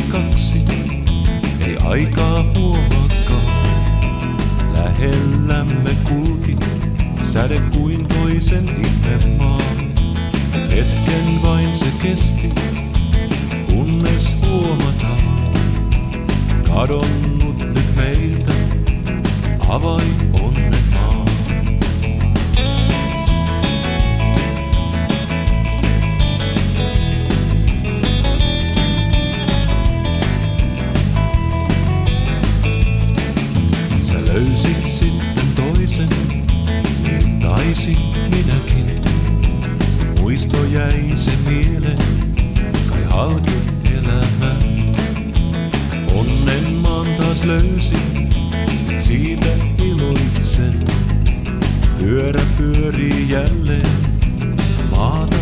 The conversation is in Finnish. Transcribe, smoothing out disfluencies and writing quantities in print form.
kaksi, ei aikaa huomaakaan. Lähellämme kulki säde kuin toisen ihmemaa. Hetken vain se kesti, kunnes huomataan. Kadonnut nyt meiltä avain onnen maa. Sä löysit sitten toisen, niin taisin minäkin. Muisto jäi se mieleen, kai halki elämän. Onnen maan taas löysin, siitä iloitsen. Pyörä pyörii jälleen, maata